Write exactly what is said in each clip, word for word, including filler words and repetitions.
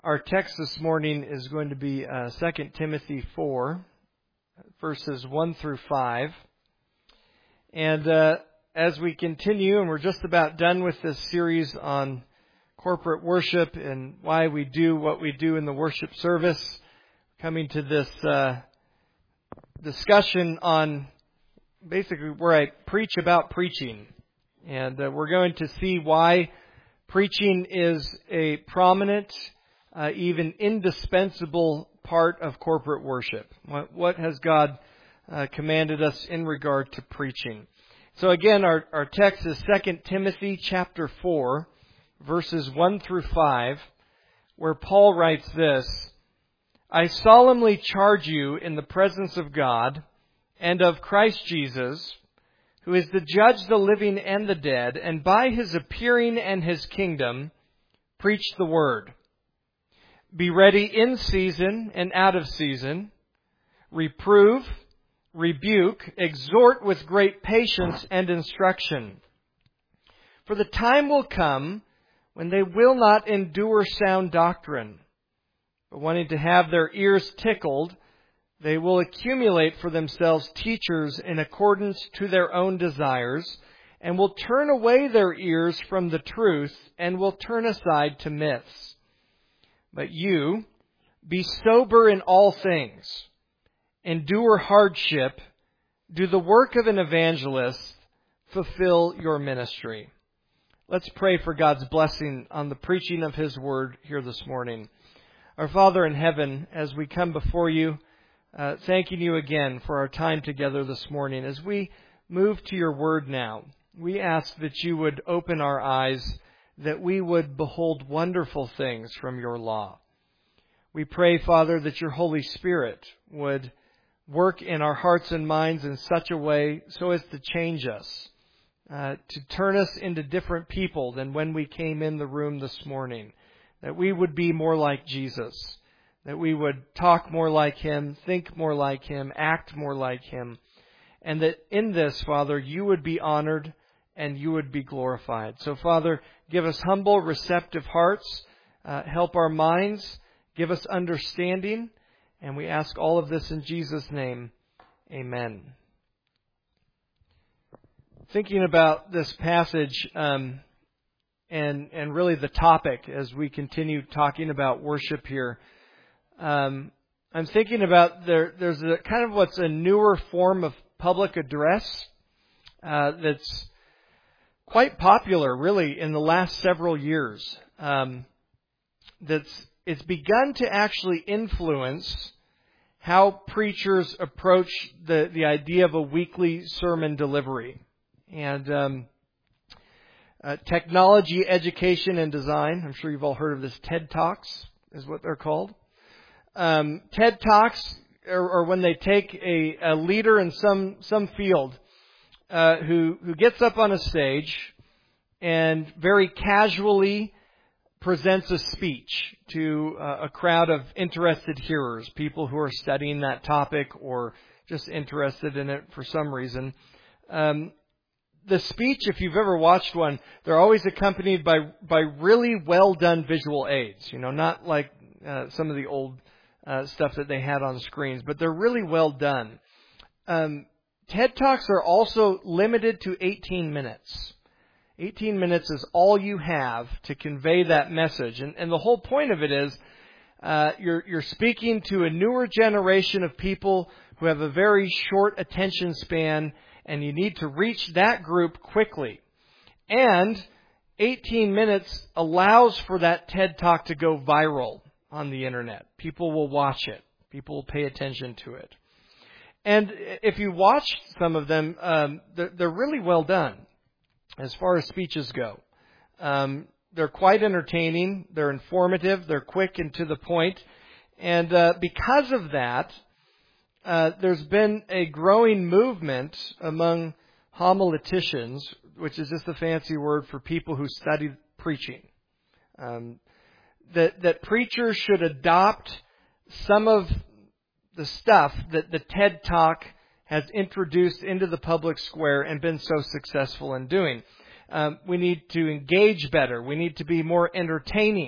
Our text this morning is going to be uh, Second Timothy four, verses one through five. And uh, as we continue, and we're just about done with this series on corporate worship and why we do what we do in the worship service, coming to this uh, discussion on basically where I preach about preaching. And uh, we're going to see why preaching is a prominent, uh, even indispensable part of corporate worship. What, what has God uh, commanded us in regard to preaching? So again, our, our text is Second Timothy chapter four, verses one through five, where Paul writes this: I solemnly charge you in the presence of God and of Christ Jesus, who is to judge the living and the dead, and by his appearing and his kingdom, preach the word. Be ready in season and out of season. Reprove, rebuke, exhort with great patience and instruction. For the time will come when they will not endure sound doctrine, but wanting to have their ears tickled, they will accumulate for themselves teachers in accordance to their own desires, and will turn away their ears from the truth, and will turn aside to myths. But you, be sober in all things, endure hardship, do the work of an evangelist, fulfill your ministry. Let's pray for God's blessing on the preaching of His Word here this morning. Our Father in heaven, as we come before you, Uh, thanking you again for our time together this morning. As we move to your word now, we ask that you would open our eyes, that we would behold wonderful things from your law. We pray, Father, that your Holy Spirit would work in our hearts and minds in such a way so as to change us, uh, to turn us into different people than when we came in the room this morning, that we would be more like Jesus, that we would talk more like Him, think more like Him, act more like Him. And that in this, Father, you would be honored and you would be glorified. So, Father, give us humble, receptive hearts. Uh, help our minds. Give us understanding. And we ask all of this in Jesus' name. Amen. Thinking about this passage um, and, and really the topic as we continue talking about worship here, Um, I'm thinking about there. There's a kind of what's a newer form of public address uh, that's quite popular, really, in the last several years. Um, that's it's begun to actually influence how preachers approach the the idea of a weekly sermon delivery, and um, uh, technology, education, and design. I'm sure you've all heard of this. TED Talks is what they're called. Um, TED Talks, or, or when they take a, a leader in some some field uh, who who gets up on a stage and very casually presents a speech to uh, a crowd of interested hearers, people who are studying that topic or just interested in it for some reason. Um, the speech, if you've ever watched one, they're always accompanied by by really well done visual aids. You know, not like uh, some of the old Uh, stuff that they had on screens, but they're really well done. Um, TED Talks are also limited to eighteen minutes. eighteen minutes is all you have to convey that message. And, and the whole point of it is uh, you're, you're speaking to a newer generation of people who have a very short attention span, and you need to reach that group quickly. And eighteen minutes allows for that TED Talk to go viral on the internet. People will watch it. People will pay attention to it. And if you watch some of them, um, they're, they're really well done as far as speeches go. Um, they're quite entertaining. They're informative. They're quick and to the point. And uh, because of that, uh, there's been a growing movement among homileticians, which is just a fancy word for people who study preaching. Um, That, that preachers should adopt some of the stuff that the TED Talk has introduced into the public square and been so successful in doing. Um, we need to engage better. We need to be more entertaining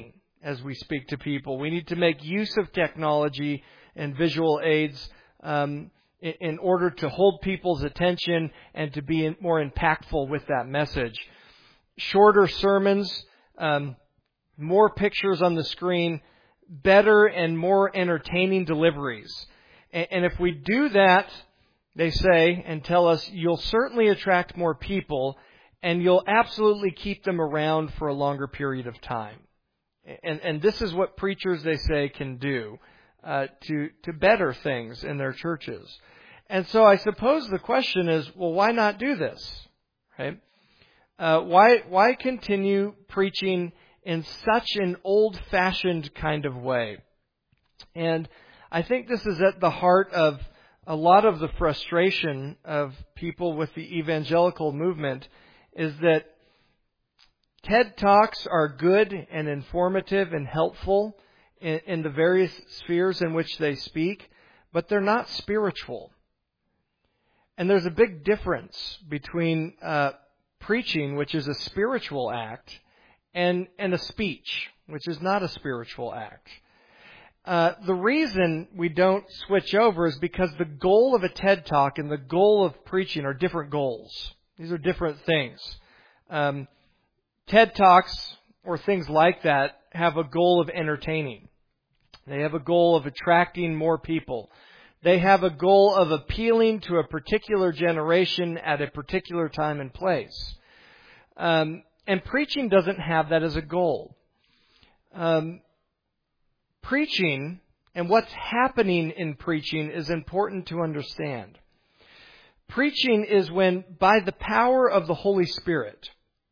as we speak to people. We need to make use of technology and visual aids um, in, in order to hold people's attention and to be in, more impactful with that message. Shorter sermons, um, more pictures on the screen, better and more entertaining deliveries. And, and if we do that, they say and tell us, you'll certainly attract more people and you'll absolutely keep them around for a longer period of time. And, and this is what preachers, they say, can do uh, to, to better things in their churches. And so I suppose the question is, well, why not do this? Right? Uh, why, why continue preaching in such an old-fashioned kind of way? And I think this is at the heart of a lot of the frustration of people with the evangelical movement, is that TED Talks are good and informative and helpful in, in the various spheres in which they speak, but they're not spiritual. And there's a big difference between uh, preaching, which is a spiritual act, and, and a speech, which is not a spiritual act. Uh, the reason we don't switch over is because the goal of a TED Talk and the goal of preaching are different goals. These are different things. Um, TED Talks or things like that have a goal of entertaining. They have a goal of attracting more people. They have a goal of appealing to a particular generation at a particular time and place. Um, and preaching doesn't have that as a goal. Um, preaching and what's happening in preaching is important to understand. Preaching is when, by the power of the Holy Spirit,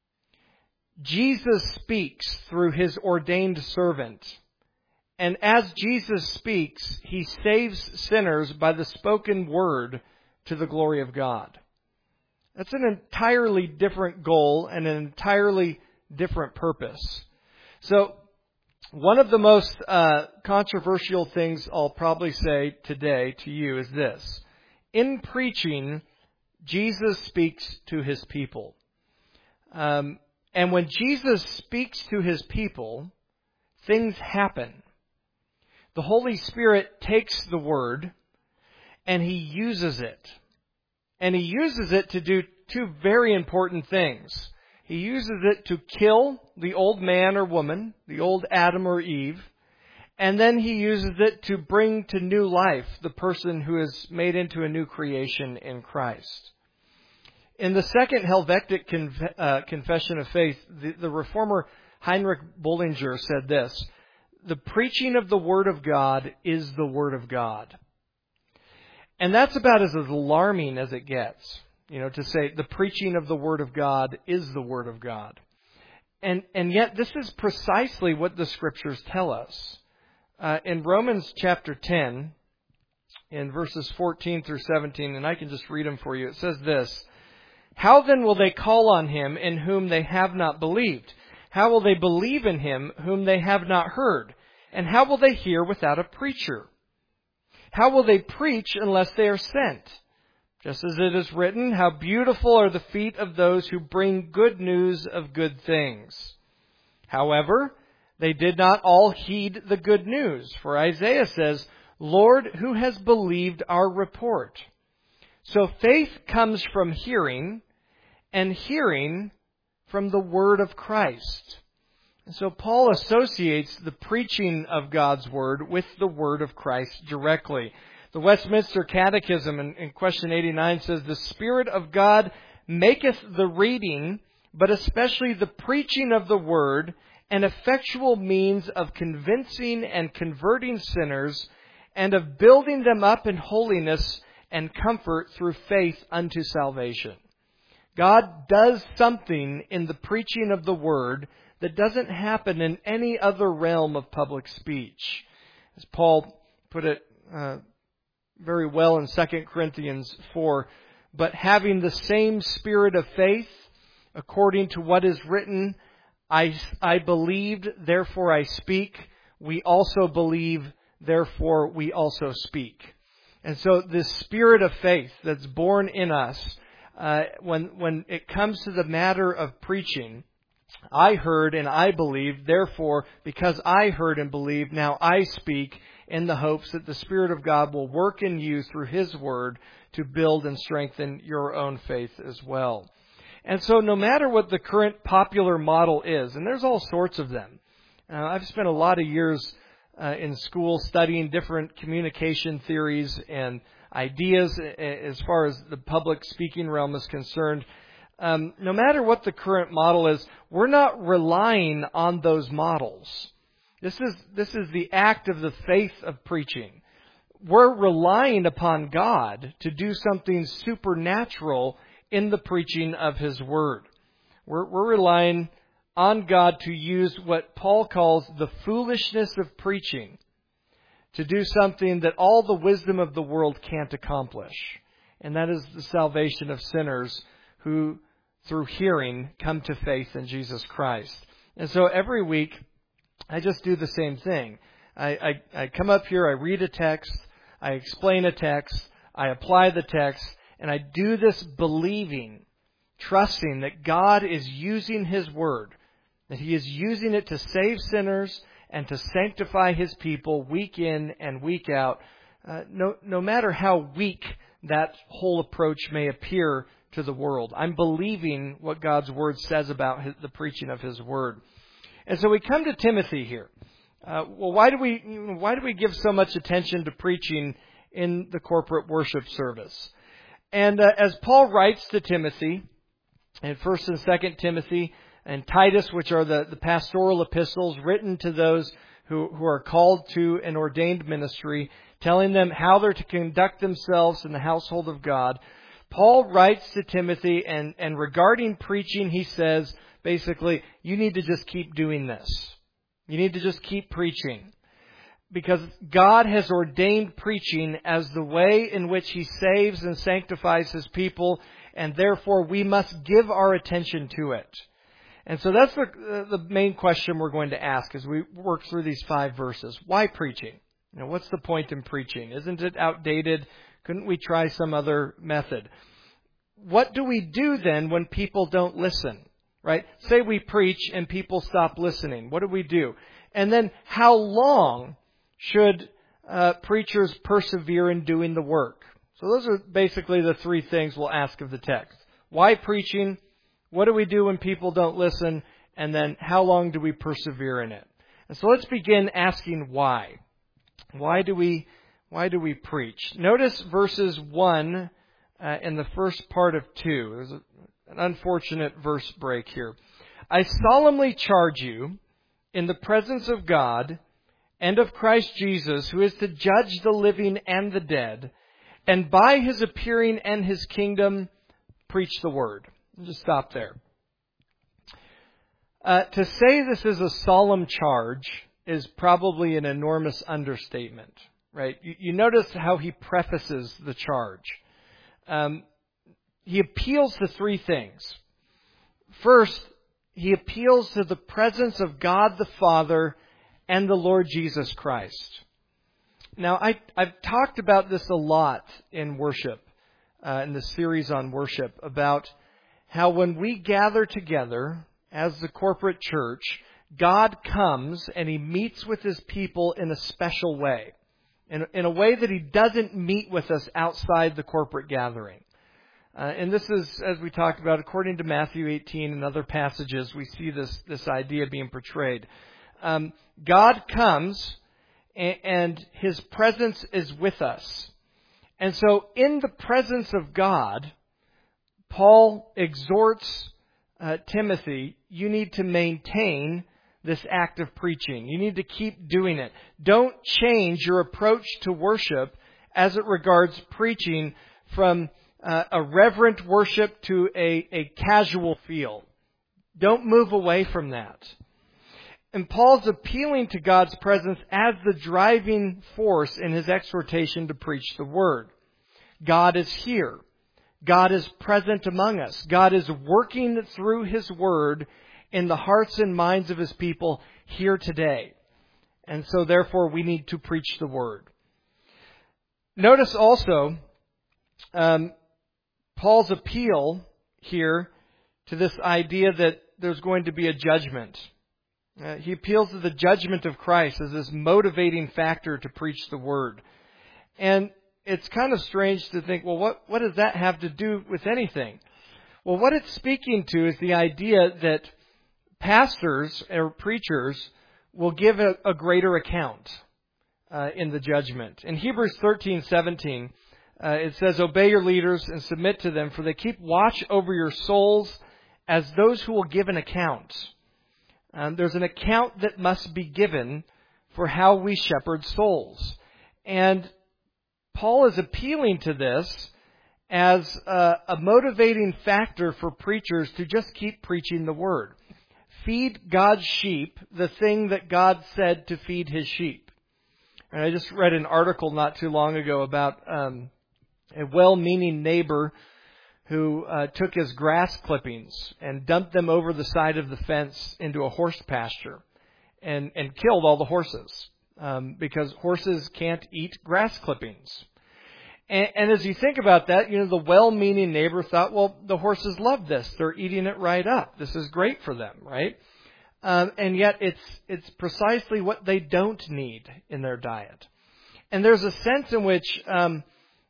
Jesus speaks through His ordained servant. And as Jesus speaks, He saves sinners by the spoken word to the glory of God. That's an entirely different goal and an entirely different purpose. So, one of the most uh, controversial things I'll probably say today to you is this. In preaching, Jesus speaks to His people. Um, and when Jesus speaks to His people, things happen. The Holy Spirit takes the Word and He uses it. And He uses it to do two very important things. He uses it to kill the old man or woman, the old Adam or Eve, and then He uses it to bring to new life the person who is made into a new creation in Christ. In the Second Helvetic Conf- uh, Confession of Faith, the, the reformer Heinrich Bullinger said this: "The preaching of the Word of God is the Word of God." And that's about as alarming as it gets. You know, to say the preaching of the Word of God is the Word of God. And and yet this is precisely what the Scriptures tell us. Uh, in Romans chapter ten, in verses fourteen through seventeen, and I can just read them for you, it says this: "How then will they call on Him in whom they have not believed? How will they believe in Him whom they have not heard? And how will they hear without a preacher? How will they preach unless they are sent? Just as it is written, how beautiful are the feet of those who bring good news of good things. However, they did not all heed the good news. For Isaiah says, 'Lord, who has believed our report?' So faith comes from hearing, and hearing from the word of Christ." And so Paul associates the preaching of God's word with the word of Christ directly. The Westminster Catechism in, in question eighty-nine says, "The Spirit of God maketh the reading, but especially the preaching of the word, an effectual means of convincing and converting sinners, and of building them up in holiness and comfort through faith unto salvation." God does something in the preaching of the Word that doesn't happen in any other realm of public speech. As Paul put it uh, very well in Second Corinthians four, "But having the same spirit of faith, according to what is written, I, I believed, therefore I speak. We also believe, therefore we also speak." And so this spirit of faith that's born in us, uh, when when it comes to the matter of preaching, I heard and I believed, therefore, because I heard and believed, now I speak in the hopes that the Spirit of God will work in you through His Word to build and strengthen your own faith as well. And so no matter what the current popular model is, and there's all sorts of them. Uh, I've spent a lot of years uh, in school studying different communication theories and ideas as far as the public speaking realm is concerned. Um, no matter what the current model is, we're not relying on those models. This is this is the act of the faith of preaching. We're relying upon God to do something supernatural in the preaching of His Word. We're, we're relying on God to use what Paul calls the foolishness of preaching to do something that all the wisdom of the world can't accomplish. And that is the salvation of sinners who, through hearing, come to faith in Jesus Christ. And so every week, I just do the same thing. I, I, I come up here, I read a text, I explain a text, I apply the text, and I do this believing, trusting that God is using His Word, that He is using it to save sinners and to sanctify His people week in and week out, uh, no, no matter how weak that whole approach may appear to the world. I'm believing what God's Word says about his, the preaching of His Word. And so we come to Timothy here. Uh, well, why do we why do we give so much attention to preaching in the corporate worship service? And uh, as Paul writes to Timothy in First and Second Timothy and Titus, which are the, the pastoral epistles written to those who, who are called to an ordained ministry, telling them how they're to conduct themselves in the household of God, Paul writes to Timothy, and, and regarding preaching, he says, basically, you need to just keep doing this. You need to just keep preaching. Because God has ordained preaching as the way in which He saves and sanctifies His people, and therefore we must give our attention to it. And so that's the, the main question we're going to ask as we work through these five verses. Why preaching? You know, what's the point in preaching? Isn't it outdated? Couldn't we try some other method? What do we do then when people don't listen? Right? Say we preach and people stop listening. What do we do? And then how long should uh, preachers persevere in doing the work? So those are basically the three things we'll ask of the text. Why preaching? What do we do when people don't listen? And then how long do we persevere in it? And so let's begin asking why. Why do we why do we preach? Notice verses one uh, and the first part of two. There's a An unfortunate verse break here. I solemnly charge you in the presence of God and of Christ Jesus, who is to judge the living and the dead, and by His appearing and His kingdom, preach the word. I'll just stop there. Uh, to say this is a solemn charge is probably an enormous understatement, right? You, you notice how he prefaces the charge. Um, He appeals to three things. First, he appeals to the presence of God the Father and the Lord Jesus Christ. Now, I, I've talked about this a lot in worship, uh, in the series on worship, about how when we gather together as the corporate church, God comes and He meets with His people in a special way, in, in a way that He doesn't meet with us outside the corporate gathering. Uh, and this is, as we talked about, according to Matthew eighteen and other passages, we see this, this idea being portrayed. Um, God comes and, and His presence is with us. And so in the presence of God, Paul exhorts uh, Timothy, you need to maintain this act of preaching. You need to keep doing it. Don't change your approach to worship as it regards preaching from Uh, a reverent worship to a, a casual feel. Don't move away from that. And Paul's appealing to God's presence as the driving force in his exhortation to preach the Word. God is here. God is present among us. God is working through His Word in the hearts and minds of His people here today. And so therefore we need to preach the Word. Notice also, um, Paul's appeal here to this idea that, there's going to be a judgment. Uh, he appeals to the judgment of Christ as this motivating factor to preach the Word. And it's kind of strange to think, well, what, what does that have to do with anything? Well, what it's speaking to is the idea that pastors or preachers will give a, a greater account uh, in the judgment. In Hebrews thirteen seventeen, uh, it says, "Obey your leaders and submit to them, for they keep watch over your souls as those who will give an account." Um, there's an account that must be given for how we shepherd souls. And Paul is appealing to this as a, a motivating factor for preachers to just keep preaching the Word. Feed God's sheep the thing that God said to feed His sheep. And I just read an article not too long ago about um, a well-meaning neighbor who uh, took his grass clippings and dumped them over the side of the fence into a horse pasture and, and killed all the horses um, because horses can't eat grass clippings. And, and as you think about that, you know, the well-meaning neighbor thought, well, the horses love this. They're eating it right up. This is great for them, right? Um, and yet it's it's precisely what they don't need in their diet. And there's a sense in which um,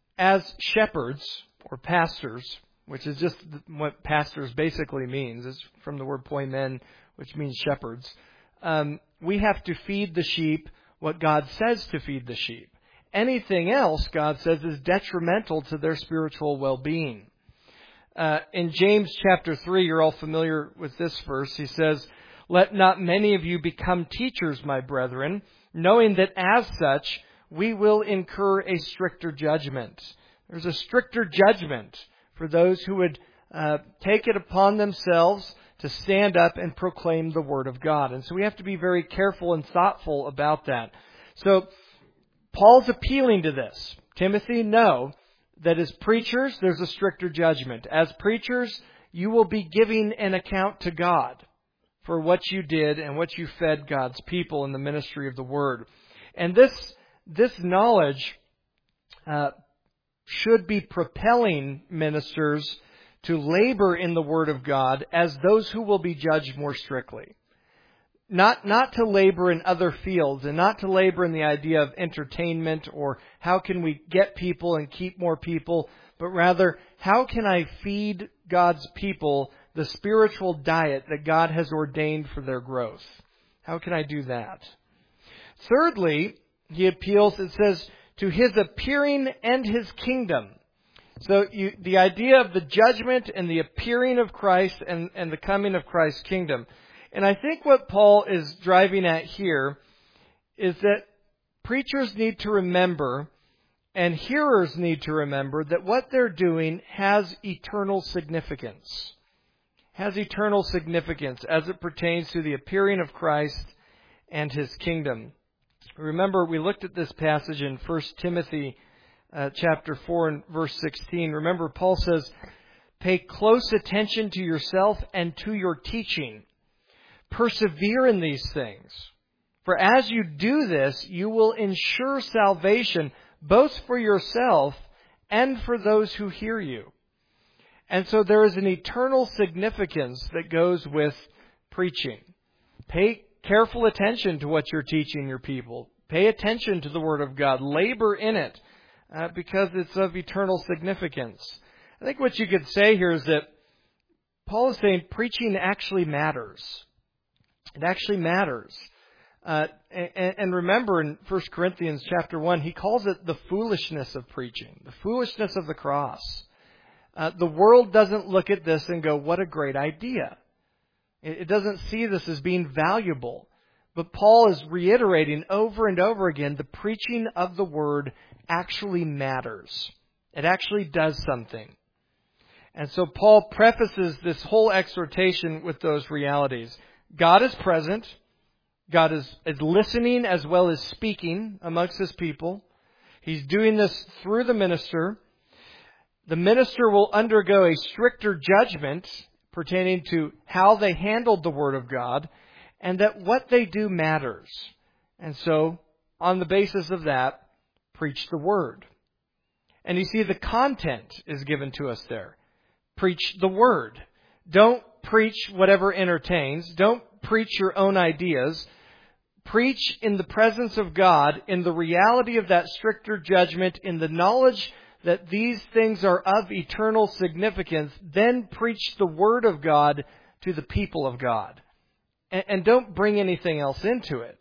as shepherds or pastors, which is just what pastors basically means. It's from the word poimen, which means shepherds. Um, we have to feed the sheep what God says to feed the sheep. Anything else, God says, is detrimental to their spiritual well-being. Uh, in James chapter three, you're all familiar with this verse. He says, "Let not many of you become teachers, my brethren, knowing that as such we will incur a stricter judgment." There's a stricter judgment for those who would uh, take it upon themselves to stand up and proclaim the Word of God. And so we have to be very careful and thoughtful about that. So Paul's appealing to this. Timothy, know that as preachers, there's a stricter judgment. As preachers, you will be giving an account to God for what you did and what you fed God's people in the ministry of the Word. And this, this knowledge uh, should be propelling ministers to labor in the Word of God as those who will be judged more strictly. Not, not to labor in other fields and not to labor in the idea of entertainment or how can we get people and keep more people, but rather how can I feed God's people the spiritual diet that God has ordained for their growth? How can I do that? Thirdly, he appeals, it says, to His appearing and His kingdom. So you, the idea of the judgment and the appearing of Christ and, and the coming of Christ's kingdom. And I think what Paul is driving at here is that preachers need to remember and hearers need to remember that what they're doing has eternal significance. Has eternal significance as it pertains to the appearing of Christ and His kingdom. Remember, we looked at this passage in First Timothy uh, chapter four and verse sixteen. Remember, Paul says, "Pay close attention to yourself and to your teaching. Persevere in these things. For as you do this, you will ensure salvation both for yourself and for those who hear you." And so there is an eternal significance that goes with preaching. Pay careful attention to what you're teaching your people. Pay attention to the Word of God. Labor in it uh, because it's of eternal significance. I think what you could say here is that Paul is saying preaching actually matters. It actually matters. Uh, and, and remember in First Corinthians chapter one, he calls it the foolishness of preaching, the foolishness of the cross. Uh, the world doesn't look at this and go, what a great idea. It doesn't see this as being valuable. But Paul is reiterating over and over again, the preaching of the Word actually matters. It actually does something. And so Paul prefaces this whole exhortation with those realities. God is present. God is, is listening as well as speaking amongst His people. He's doing this through the minister. The minister will undergo a stricter judgment pertaining to how they handled the Word of God, and that what they do matters. And so, on the basis of that, preach the Word. And you see, the content is given to us there. Preach the Word. Don't preach whatever entertains. Don't preach your own ideas. Preach in the presence of God, in the reality of that stricter judgment, in the knowledge that these things are of eternal significance. Then preach the Word of God to the people of God. And, and don't bring anything else into it.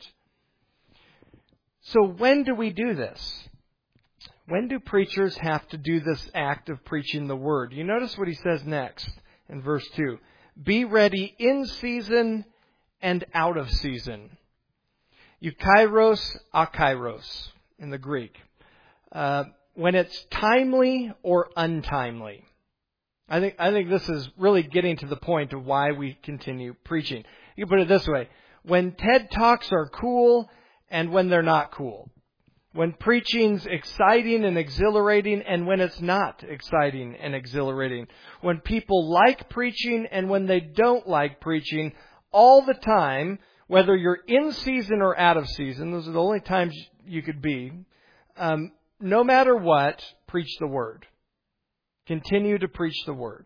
So when do we do this? When do preachers have to do this act of preaching the Word? You notice what he says next in verse two. Be ready in season and out of season. Eukairos, akairos in the Greek. Uh, when it's timely or untimely. I think I think this is really getting to the point of why we continue preaching. You put it this way. When TED Talks are cool and when they're not cool. When preaching's exciting and exhilarating and when it's not exciting and exhilarating. When people like preaching and when they don't like preaching. All the time, whether you're in season or out of season, those are the only times you could be. Um, no matter what, preach the Word. Continue to preach the Word.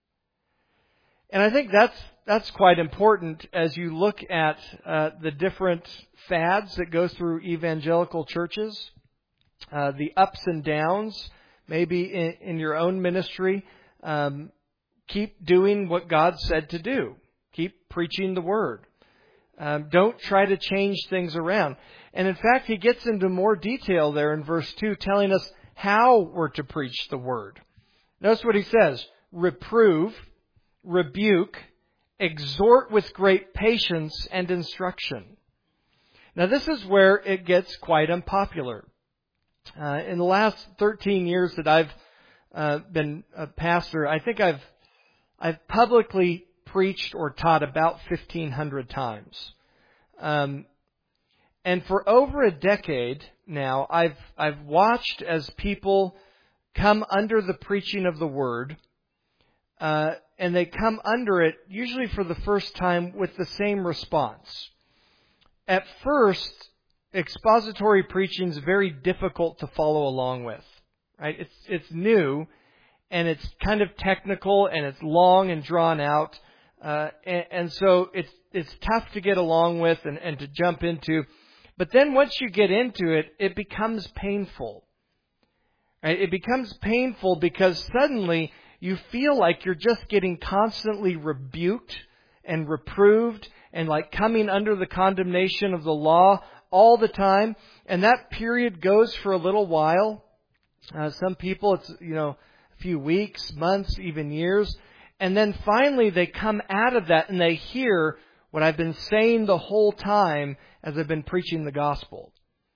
And I think that's that's quite important as you look at uh, the different fads that go through evangelical churches, uh, the ups and downs, maybe in, in your own ministry. Um, keep doing what God said to do. Keep preaching the Word. Um, don't try to change things around. And in fact, he gets into more detail there in verse two, telling us how we're to preach the Word. Notice what he says. Reprove, rebuke, exhort with great patience and instruction. Now this is where it gets quite unpopular. Uh, in the last thirteen years that I've uh, been a pastor, I think I've I've publicly preached or taught about fifteen hundred times. Um, and for over a decade now, I've I've watched as people come under the preaching of the Word, uh, and they come under it usually for the first time with the same response. At first, expository preaching is very difficult to follow along with. Right? It's it's new, and it's kind of technical, and it's long and drawn out, uh, and, and so it's it's tough to get along with and, and to jump into. But then once you get into it, it becomes painful. Right? It becomes painful because suddenly you feel like you're just getting constantly rebuked and reproved and like coming under the condemnation of the law all the time. And that period goes for a little while. Uh, some people, it's, you know, a few weeks, months, even years. And then finally they come out of that and they hear what I've been saying the whole time as I've been preaching the gospel.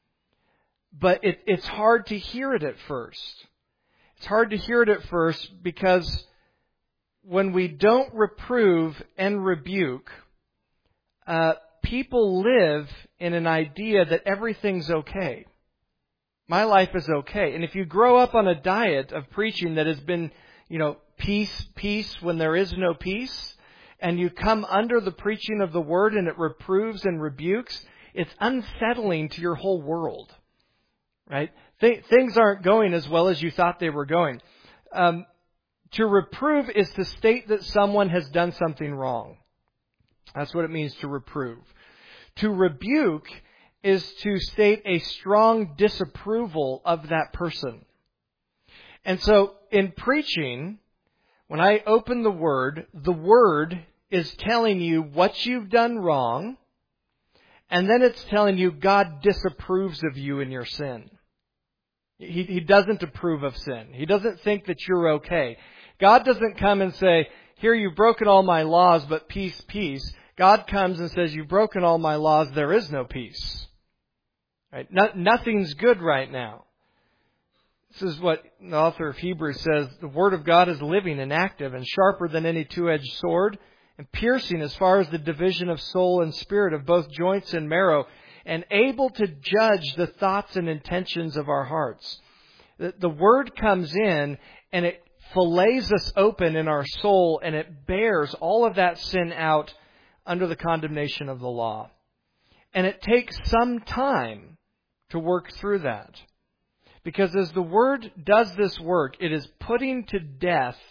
But it, it's hard to hear it at first. It's hard to hear it at first because when we don't reprove and rebuke, uh, people live in an idea that everything's okay. My life is okay. And if you grow up on a diet of preaching that has been, you know, peace, peace when there is no peace, and you come under the preaching of the Word and it reproves and rebukes, it's unsettling to your whole world. Right? Th- things aren't going as well as you thought they were going. Um, to reprove is to state that someone has done something wrong. That's what it means to reprove. To rebuke is to state a strong disapproval of that person. And so in preaching, when I open the Word, the Word is telling you what you've done wrong, and then it's telling you God disapproves of you in your sin. He, he doesn't approve of sin. He doesn't think that you're okay. God doesn't come and say, here, you've broken all my laws, but peace, peace. God comes and says, you've broken all my laws, there is no peace. Right? No, nothing's good right now. This is what the author of Hebrews says, the Word of God is living and active and sharper than any two-edged sword and piercing as far as the division of soul and spirit, of both joints and marrow, and able to judge the thoughts and intentions of our hearts. The, the Word comes in and it fillets us open in our soul and it bears all of that sin out under the condemnation of the law. And it takes some time to work through that. Because as the Word does this work, it is putting to death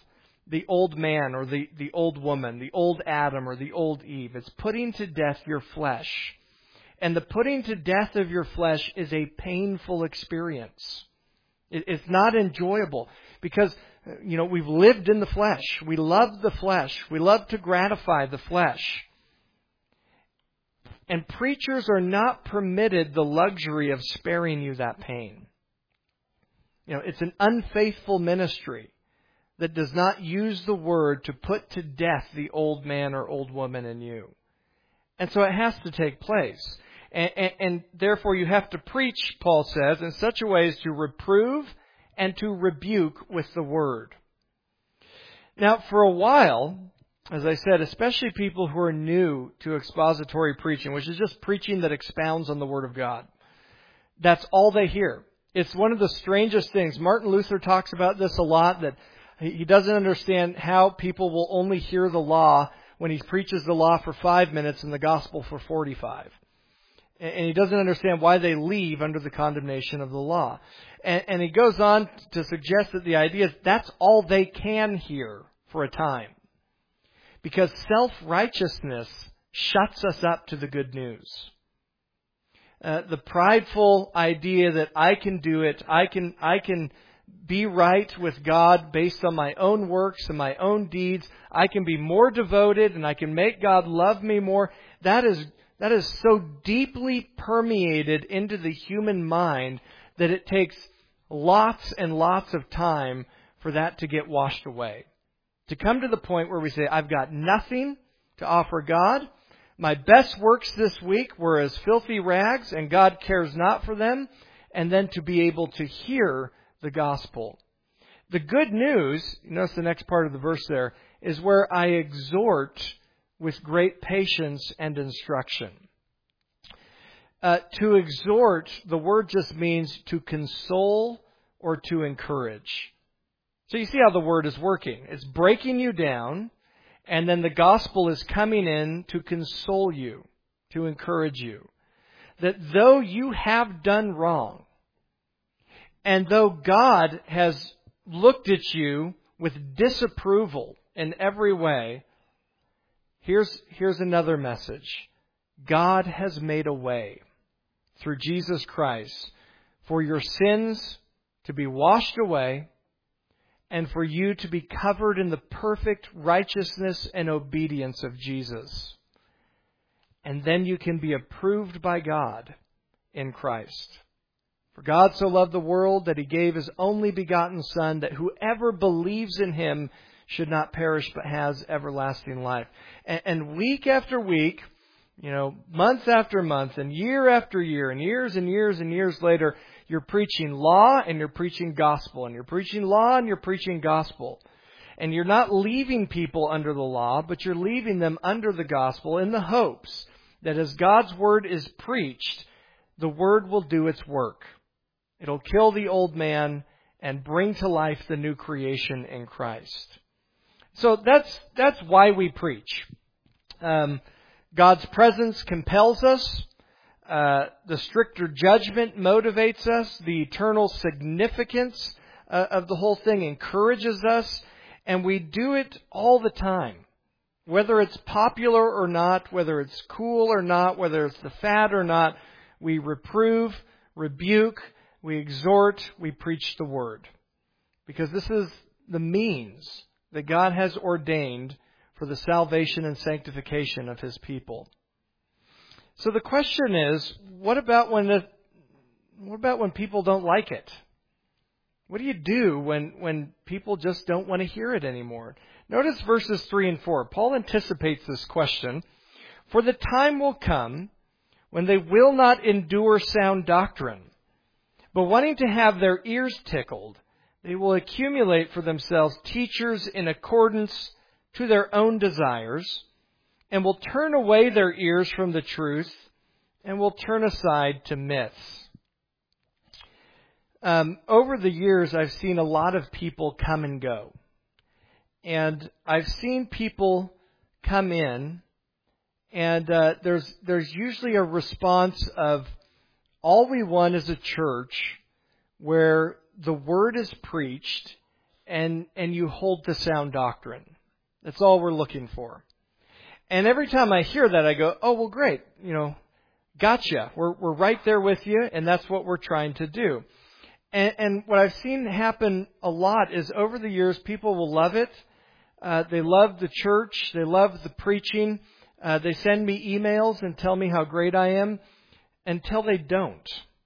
the old man or the, the old woman, the old Adam or the old Eve. It's putting to death your flesh. And the putting to death of your flesh is a painful experience. It, it's not enjoyable because, you know, we've lived in the flesh. We love the flesh. We love to gratify the flesh. And preachers are not permitted the luxury of sparing you that pain. You know, it's an unfaithful ministry that does not use the word to put to death the old man or old woman in you. And so it has to take place. And, and, and therefore you have to preach, Paul says, in such a way as to reprove and to rebuke with the word. Now, for a while, as I said, especially people who are new to expository preaching, which is just preaching that expounds on the Word of God, that's all they hear. It's one of the strangest things. Martin Luther talks about this a lot, that he doesn't understand how people will only hear the law when he preaches the law for five minutes and the gospel for forty-five. And he doesn't understand why they leave under the condemnation of the law. And, and he goes on to suggest that the idea is that's all they can hear for a time. Because self-righteousness shuts us up to the good news. Uh, the prideful idea that I can do it, I can, I can be right with God based on my own works and my own deeds, I can be more devoted and I can make God love me more, that is That is so deeply permeated into the human mind that it takes lots and lots of time for that to get washed away. To come to the point where we say, I've got nothing to offer God. My best works this week were as filthy rags and God cares not for them. And then to be able to hear the gospel. The good news, notice the next part of the verse there, is where I exhort with great patience and instruction. Uh, to exhort, the word just means to console or to encourage. So you see how the word is working. It's breaking you down, and then the gospel is coming in to console you, to encourage you. That though you have done wrong, and though God has looked at you with disapproval in every way, Here's, here's another message. God has made a way through Jesus Christ for your sins to be washed away and for you to be covered in the perfect righteousness and obedience of Jesus. And then you can be approved by God in Christ. For God so loved the world that He gave His only begotten Son, that whoever believes in Him should not perish but has everlasting life. And, and week after week, you know, month after month, and year after year, and years and years and years later, you're preaching law and you're preaching gospel, and you're preaching law and you're preaching gospel. And you're not leaving people under the law, but you're leaving them under the gospel in the hopes that as God's word is preached, the word will do its work. It'll kill the old man and bring to life the new creation in Christ. So that's that's why we preach. Um, God's presence compels us. Uh, the stricter judgment motivates us. The eternal significance uh, of the whole thing encourages us. And we do it all the time. Whether it's popular or not, whether it's cool or not, whether it's the fad or not, we reprove, rebuke, we exhort, we preach the word. Because this is the means that God has ordained for the salvation and sanctification of His people. So the question is, what about when the, what about when people don't like it? What do you do when, when people just don't want to hear it anymore? Notice verses three and four. Paul anticipates this question. For the time will come when they will not endure sound doctrine, but wanting to have their ears tickled, they will accumulate for themselves teachers in accordance to their own desires, and will turn away their ears from the truth, and will turn aside to myths. Um, over the years, I've seen a lot of people come and go. And I've seen people come in, and uh, there's there's usually a response of, all we want is a church where the word is preached and and you hold to sound doctrine. That's all we're looking for. And every time I hear that, I go, oh, well, great, you know, gotcha. We're we're right there with you, and that's what we're trying to do. And, and what I've seen happen a lot is over the years, people will love it. Uh, they love the church. They love the preaching. Uh, they send me emails and tell me how great I am until they don't.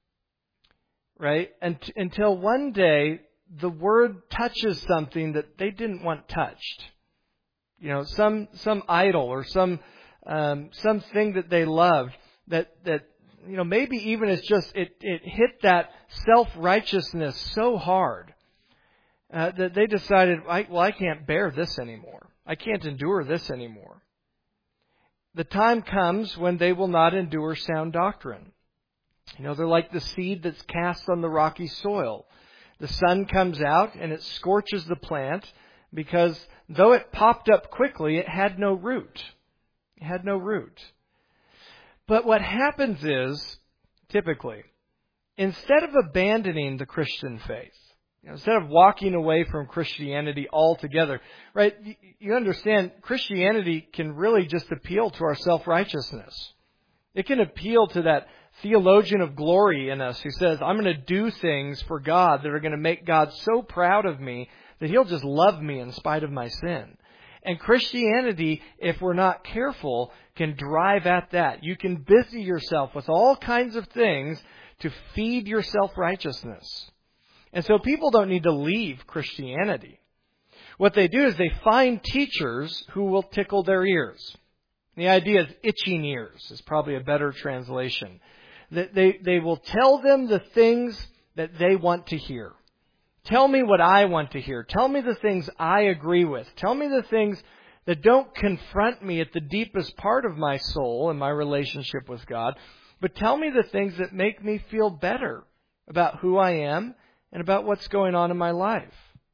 Right? And t- until one day, the Word touches something that they didn't want touched. You know, some some idol or some um, something that they loved that that you know maybe even it's just it it hit that self-righteousness so hard uh, that they decided, I, well, I can't bear this anymore. I can't endure this anymore. The time comes when they will not endure sound doctrine. You know, they're like the seed that's cast on the rocky soil. The sun comes out and it scorches the plant because though it popped up quickly, it had no root. It had no root. But what happens is, typically, instead of abandoning the Christian faith, you know, instead of walking away from Christianity altogether, right? You understand, Christianity can really just appeal to our self-righteousness. It can appeal to that theologian of glory in us who says, I'm going to do things for God that are going to make God so proud of me that He'll just love me in spite of my sin. And Christianity, if we're not careful, can drive at that. You can busy yourself with all kinds of things to feed your self-righteousness. And so people don't need to leave Christianity. What they do is they find teachers who will tickle their ears. The idea is itching ears is probably a better translation. That they, they will tell them the things that they want to hear. Tell me what I want to hear. Tell me the things I agree with. Tell me the things that don't confront me at the deepest part of my soul and my relationship with God. But tell me the things that make me feel better about who I am and about what's going on in my life.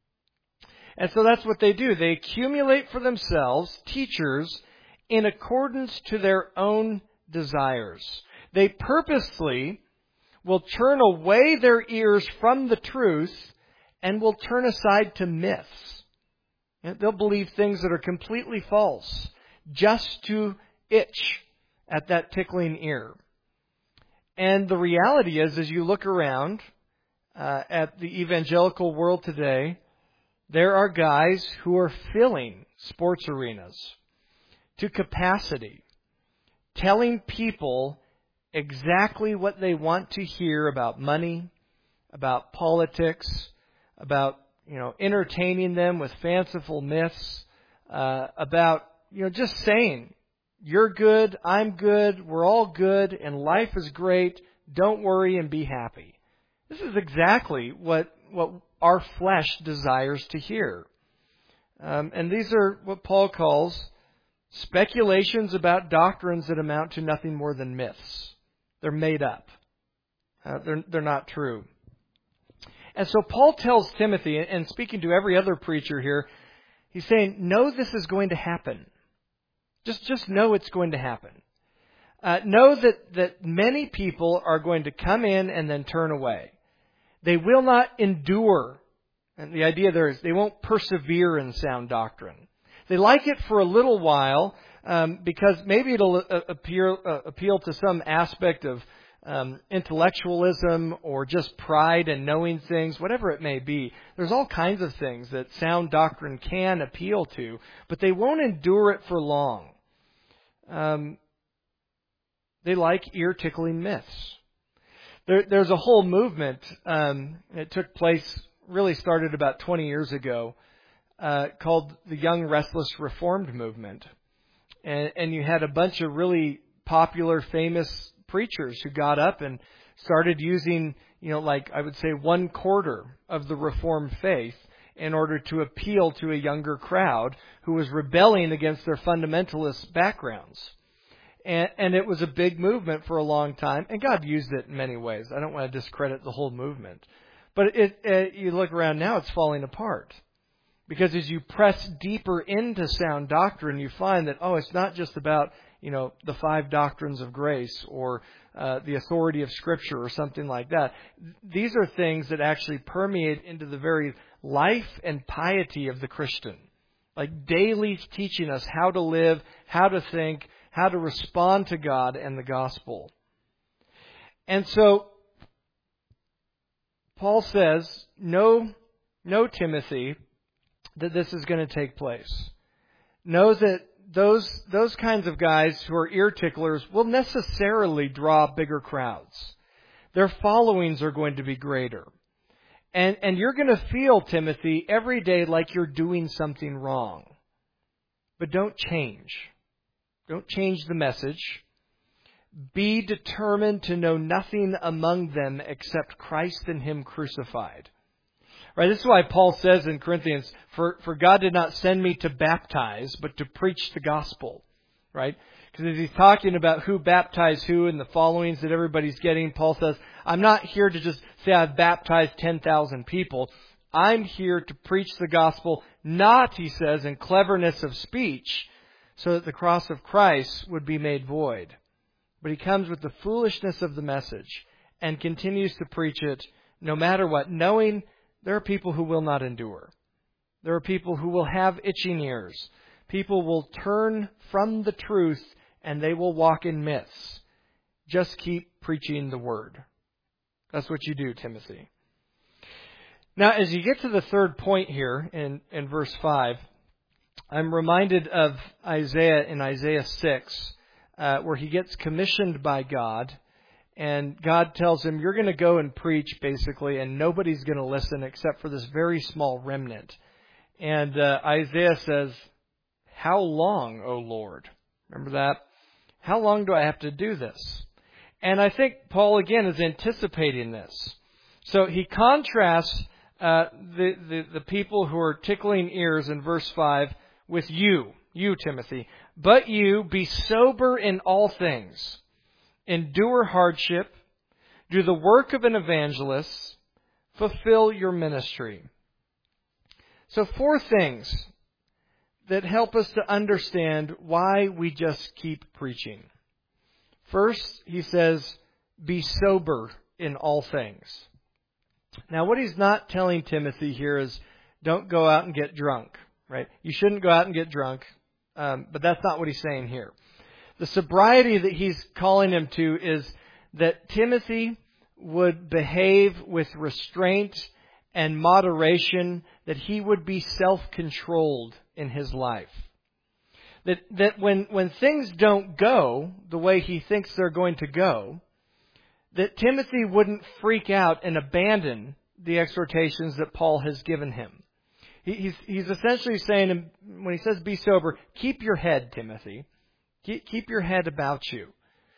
And so that's what they do. They accumulate for themselves teachers in accordance to their own desires. They purposely will turn away their ears from the truth and will turn aside to myths. They'll believe things that are completely false just to itch at that tickling ear. And the reality is, as you look around uh, at the evangelical world today, there are guys who are filling sports arenas to capacity, telling people exactly what they want to hear about money, about politics, about, you know, entertaining them with fanciful myths, uh, about, you know, just saying, you're good, I'm good, we're all good, and life is great, don't worry and be happy. This is exactly what, what our flesh desires to hear. Um, and these are what Paul calls speculations about doctrines that amount to nothing more than myths. They're made up. Uh, they're, they're not true. And so Paul tells Timothy, and speaking to every other preacher here, he's saying, know this is going to happen. Just, just know it's going to happen. Uh, know that, that many people are going to come in and then turn away. They will not endure. And the idea there is they won't persevere in sound doctrine. They like it for a little while um, because maybe it'll uh, appear, uh, appeal to some aspect of um, intellectualism or just pride and knowing things, whatever it may be. There's all kinds of things that sound doctrine can appeal to, but they won't endure it for long. Um, they like ear-tickling myths. There, there's a whole movement. Um, it took place, really started about twenty years ago, uh, called the Young Restless Reformed Movement. And, and you had a bunch of really popular, famous preachers who got up and started using, you know, like I would say one quarter of the Reformed faith in order to appeal to a younger crowd who was rebelling against their fundamentalist backgrounds. And, and it was a big movement for a long time, and God used it in many ways. I don't want to discredit the whole movement. But it, it, you look around now, it's falling apart. Because as you press deeper into sound doctrine, you find that, oh, it's not just about you know, the five doctrines of grace or uh, the authority of Scripture or something like that. These are things that actually permeate into the very life and piety of the Christian. Like daily teaching us how to live, how to think, how to respond to God and the gospel. And so, Paul says, know, know Timothy, that this is going to take place. Know that those, those kinds of guys who are ear ticklers will necessarily draw bigger crowds. Their followings are going to be greater. And, and you're going to feel, Timothy, every day like you're doing something wrong. But don't change. Don't change the message. Be determined to know nothing among them except Christ and Him crucified. Right? This is why Paul says in Corinthians, for, for God did not send me to baptize, but to preach the gospel. Right? Because as he's talking about who baptized who and the followings that everybody's getting, Paul says, I'm not here to just say I've baptized ten thousand people. I'm here to preach the gospel, not, he says, in cleverness of speech, so that the cross of Christ would be made void. But he comes with the foolishness of the message and continues to preach it no matter what, knowing there are people who will not endure. There are people who will have itching ears. People will turn from the truth and they will walk in myths. Just keep preaching the word. That's what you do, Timothy. Now, as you get to the third point here in, in verse five, I'm reminded of Isaiah in Isaiah six, uh, where he gets commissioned by God. And God tells him, you're going to go and preach, basically, and nobody's going to listen except for this very small remnant. And uh, Isaiah says, how long, O Lord? Remember that? How long do I have to do this? And I think Paul, again, is anticipating this. So he contrasts uh, the, the, the people who are tickling ears in verse five with you, you, Timothy. But you, be sober in all things. Endure hardship, do the work of an evangelist, fulfill your ministry. So four things that help us to understand why we just keep preaching. First, he says, be sober in all things. Now, what he's not telling Timothy here is don't go out and get drunk, right? You shouldn't go out and get drunk, um, but that's not what he's saying here. The sobriety that he's calling him to is that Timothy would behave with restraint and moderation, that he would be self-controlled in his life. That that when, when things don't go the way he thinks they're going to go, that Timothy wouldn't freak out and abandon the exhortations that Paul has given him. He, he's, he's essentially saying, when he says be sober, keep your head, Timothy. Keep your head about you.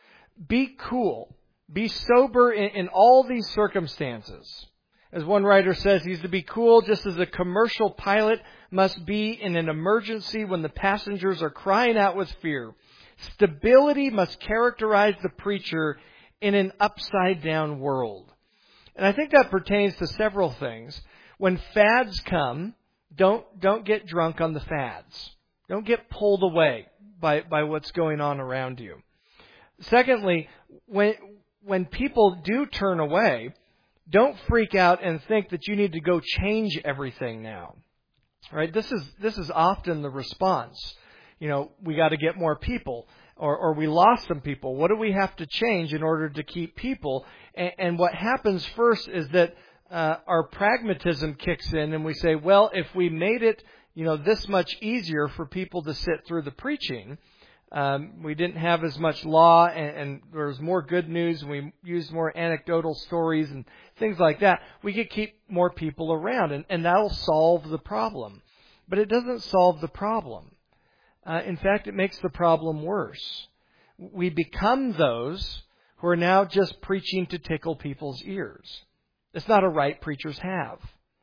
Be cool. Be sober in, in all these circumstances. As one writer says, he's to be cool just as a commercial pilot must be in an emergency when the passengers are crying out with fear. Stability must characterize the preacher in an upside-down world. And I think that pertains to several things. When fads come, don't, don't get drunk on the fads. Don't get pulled away by, by what's going on around you. Secondly, when, when people do turn away, don't freak out and think that you need to go change everything now. Right? This is, this is often the response. You know, we got to get more people, or, or we lost some people. What do we have to change in order to keep people? And, and what happens first is that uh, our pragmatism kicks in and we say, well, if we made it, you know, this much easier for people to sit through the preaching, um, we didn't have as much law and, and there was more good news and we used more anecdotal stories and things like that, we could keep more people around and, and that'll solve the problem. But it doesn't solve the problem. Uh, in fact, it makes the problem worse. We become those who are now just preaching to tickle people's ears. It's not a right preachers have.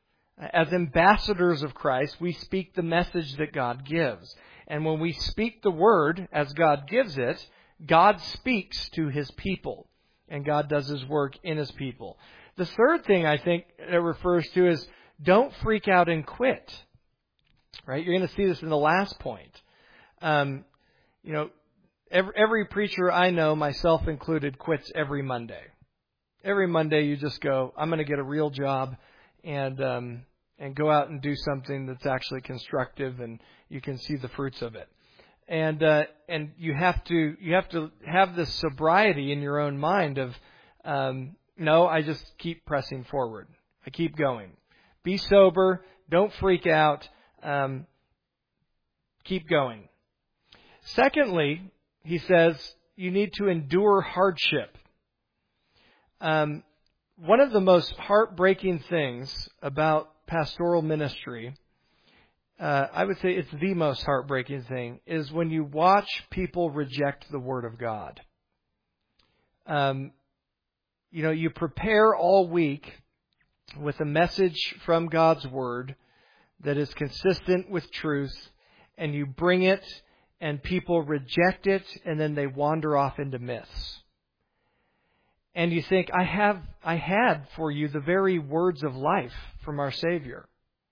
As ambassadors of Christ, we speak the message that God gives. And when we speak the word as God gives it, God speaks to His people. And God does His work in His people. The third thing I think it refers to is don't freak out and quit. Right? You're going to see this in the last point. Um, you know, every, every preacher I know, myself included, quits every Monday. Every Monday you just go, I'm going to get a real job and um, and go out and do something that's actually constructive and you can see the fruits of it. And uh, and you have to you have to have this sobriety in your own mind of um, no, I just keep pressing forward. I keep going. Be sober. Don't freak out. Um, keep going. Secondly, he says you need to endure hardship. Um, one of the most heartbreaking things about pastoral ministry, uh, I would say it's the most heartbreaking thing, is when you watch people reject the Word of God. Um, you know, you prepare all week with a message from God's Word that is consistent with truth, and you bring it, and people reject it, and then they wander off into myths. And you think, I have, I had for you the very words of life from our Savior.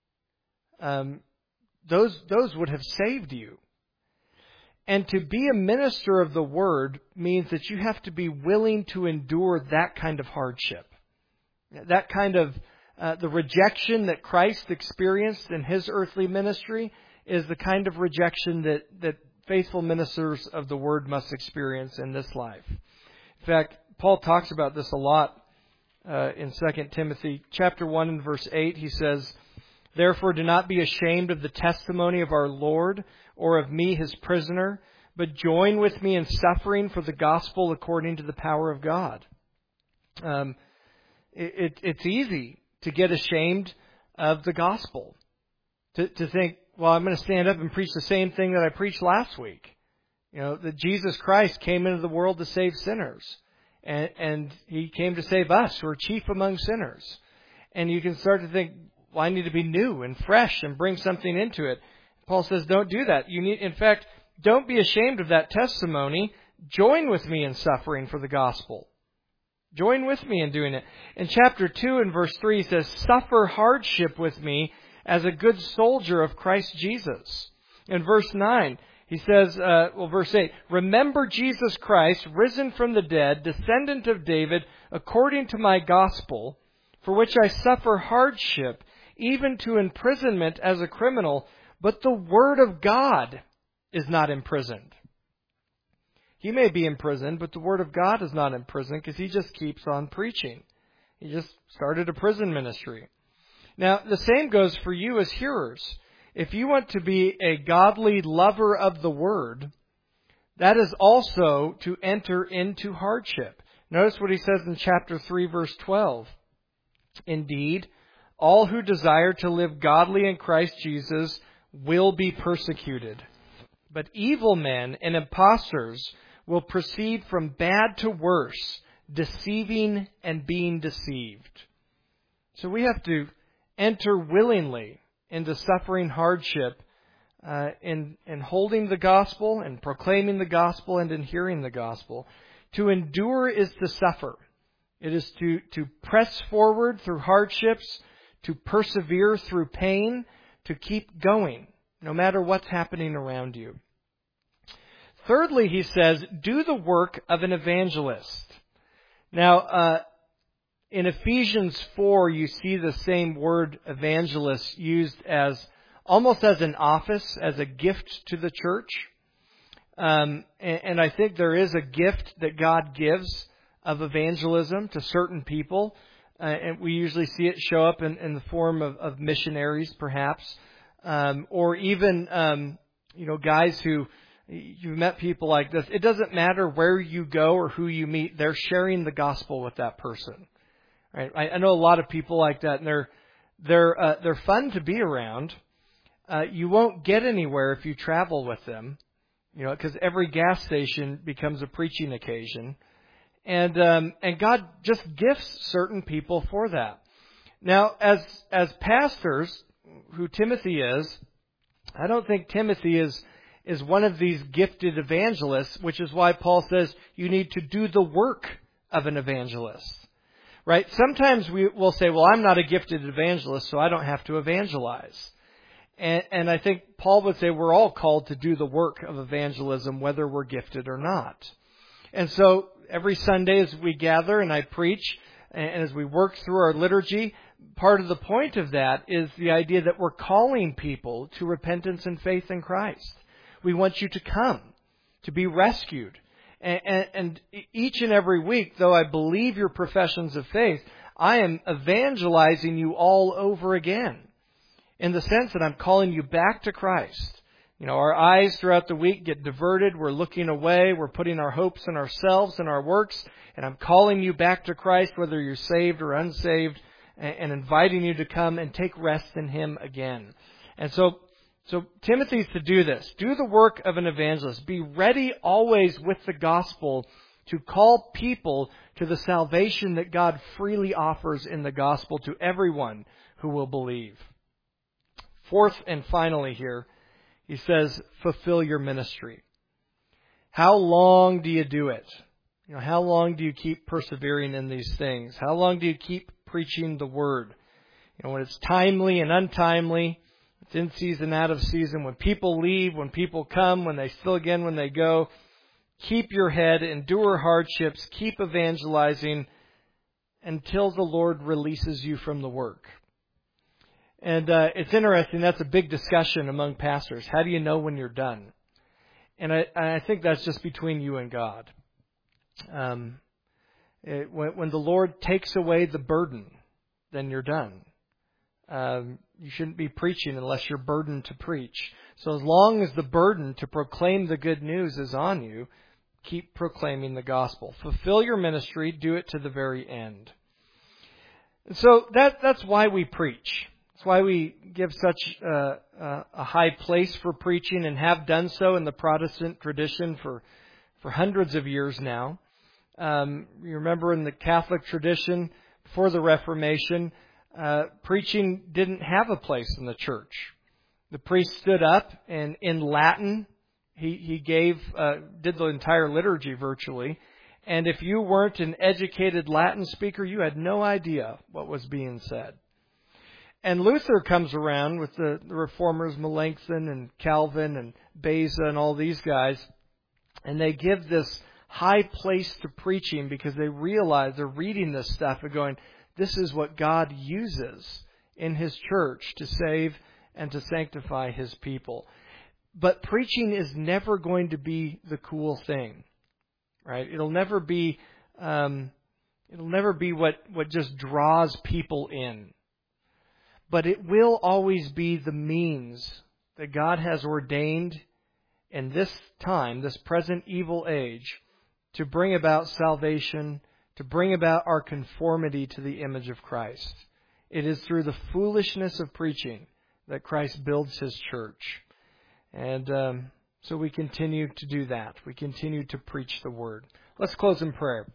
Um, those, those would have saved you. And to be a minister of the Word means that you have to be willing to endure that kind of hardship. That kind of, uh, the rejection that Christ experienced in His earthly ministry is the kind of rejection that, that faithful ministers of the Word must experience in this life. In fact, Paul talks about this a lot uh, in Second Timothy chapter one and verse eight. He says, "Therefore do not be ashamed of the testimony of our Lord or of me, His prisoner, but join with me in suffering for the gospel according to the power of God." Um, it, it, it's easy to get ashamed of the gospel. To, to think, well, I'm going to stand up and preach the same thing that I preached last week. You know, that Jesus Christ came into the world to save sinners. And, and He came to save us, who are chief among sinners. And you can start to think, well, I need to be new and fresh and bring something into it. Paul says, don't do that. You need, in fact, don't be ashamed of that testimony. Join with me in suffering for the gospel. Join with me in doing it. In chapter two and verse three, he says, "Suffer hardship with me as a good soldier of Christ Jesus." In verse nine, he says, uh, well, verse eight, "Remember Jesus Christ, risen from the dead, descendant of David, according to my gospel, for which I suffer hardship, even to imprisonment as a criminal, but the word of God is not imprisoned." He may be imprisoned, but the word of God is not imprisoned because he just keeps on preaching. He just started a prison ministry. Now, the same goes for you as hearers. If you want to be a godly lover of the Word, that is also to enter into hardship. Notice what he says in chapter three, verse twelve. "Indeed, all who desire to live godly in Christ Jesus will be persecuted. But evil men and impostors will proceed from bad to worse, deceiving and being deceived." So we have to enter willingly into suffering hardship uh, in, in holding the gospel and proclaiming the gospel and in hearing the gospel. To endure is to suffer. It is to, to press forward through hardships, to persevere through pain, to keep going, no matter what's happening around you. Thirdly, he says, do the work of an evangelist. Now, uh, in Ephesians four, you see the same word evangelist used as almost as an office, as a gift to the church. Um, and, and I think there is a gift that God gives of evangelism to certain people. Uh, and we usually see it show up in, in the form of, of missionaries, perhaps. Um, or even, um, you know, guys who, you've met people like this. It doesn't matter where you go or who you meet. They're sharing the gospel with that person. Right? I, I know a lot of people like that, and they're they're uh, they're fun to be around. Uh, you won't get anywhere if you travel with them, you know, because every gas station becomes a preaching occasion, and um, and God just gifts certain people for that. Now, as as pastors, who Timothy is, I don't think Timothy is is one of these gifted evangelists, which is why Paul says you need to do the work of an evangelist. Right? Sometimes we will say, well, I'm not a gifted evangelist, so I don't have to evangelize. And, and I think Paul would say we're all called to do the work of evangelism, whether we're gifted or not. And so every Sunday as we gather and I preach, and as we work through our liturgy, part of the point of that is the idea that we're calling people to repentance and faith in Christ. We want you to come, to be rescued. And, and, and each and every week, though I believe your professions of faith, I am evangelizing you all over again, in the sense that I'm calling you back to Christ. You know, our eyes throughout the week get diverted. We're looking away. We're putting our hopes in ourselves and our works. And I'm calling you back to Christ, whether you're saved or unsaved, and inviting you to come and take rest in Him again. And so, so Timothy's to do this. Do the work of an evangelist. Be ready always with the gospel to call people to the salvation that God freely offers in the gospel to everyone who will believe. Fourth and finally here, he says, fulfill your ministry. How long do you do it? You know, how long do you keep persevering in these things? How long do you keep preaching the word? You know, when it's timely and untimely, it's in season, out of season, when people leave, when people come, when they still again, when they go, keep your head, endure hardships, keep evangelizing until the Lord releases you from the work. And uh, it's interesting, that's a big discussion among pastors. How do you know when you're done? And I, I think that's just between you and God. Um, it, when, when the Lord takes away the burden, then you're done. Um, you shouldn't be preaching unless you're burdened to preach. So as long as the burden to proclaim the good news is on you, keep proclaiming the gospel. Fulfill your ministry, do it to the very end. And so that that's why we preach. That's why we give such uh, uh, a high place for preaching and have done so in the Protestant tradition for, for hundreds of years now. Um, you remember in the Catholic tradition, before the Reformation, uh, preaching didn't have a place in the church. The priest stood up and in Latin, he, he gave, uh, did the entire liturgy virtually. And if you weren't an educated Latin speaker, you had no idea what was being said. And Luther comes around with the, the reformers, Melanchthon and Calvin and Beza and all these guys, and they give this high place to preaching because they realize they're reading this stuff and going, this is what God uses in His church to save and to sanctify His people. But preaching is never going to be the cool thing, right? It'll never be, um, it'll never be what, what just draws people in. But it will always be the means that God has ordained in this time, this present evil age, to bring about salvation, to bring about our conformity to the image of Christ. It is through the foolishness of preaching that Christ builds His church. And um, so we continue to do that. We continue to preach the Word. Let's close in prayer.